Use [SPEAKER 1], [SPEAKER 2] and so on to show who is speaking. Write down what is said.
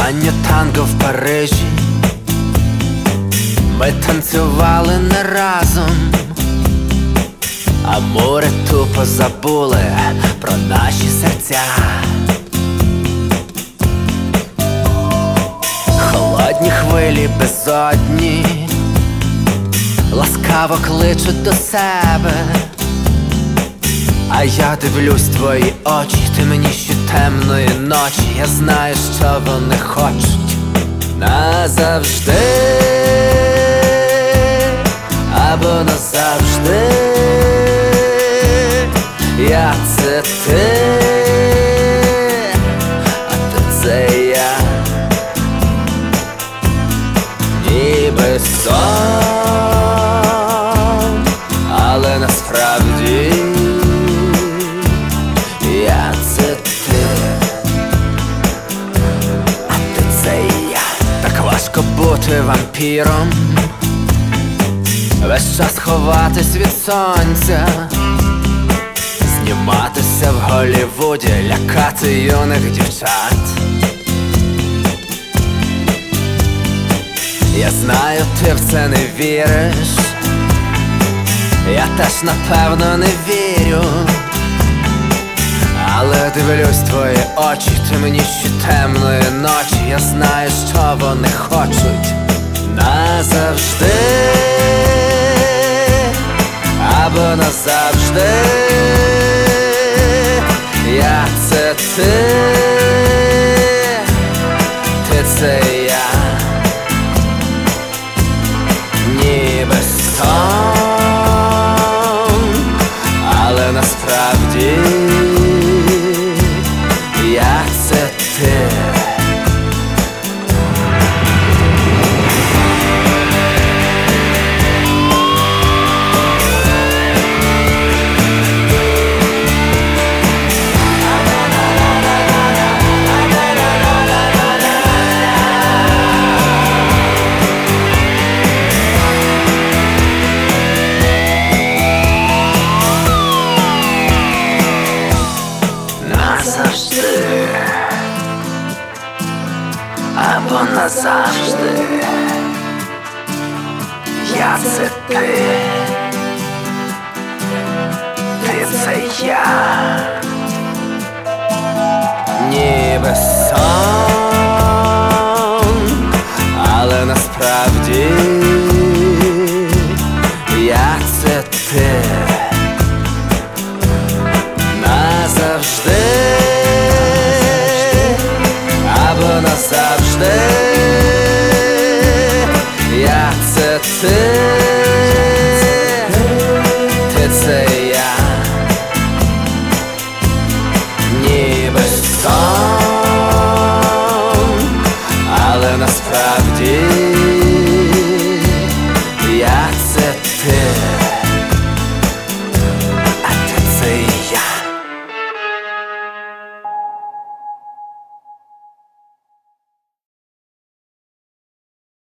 [SPEAKER 1] Останнє танго в Парижі. Ми танцювали не разом, а море тупо забули про наші серця. Холодні хвилі безодні ласкаво кличуть до себе, а я дивлюсь в твої очі, ти мені ще темної ночі. Я знаю, що вони хочуть назавжди або назавжди. Я це ти, а ти це я. Ніби сон, але насправді я це ти, а ти це я. Так важко бути вампіром, весь час ховатись від сонця, зніматися в Голлівуді, лякати юних дівчат. Я знаю, ти в це не віриш, я теж напевно не вірю, але дивлюсь в твої очі, ти мені ще темної ночі. Я знаю, що вони хочуть назавжди або назавжди. Я це ти, ти це я. Ніби сон, але насправді я це ти. Назавжди або назавжди. Я це ти, ти це я. Ніби сон, але насправді я це ти. Назавжди або назавжди. Я це ти, ти це я. Ніби сон, але насправді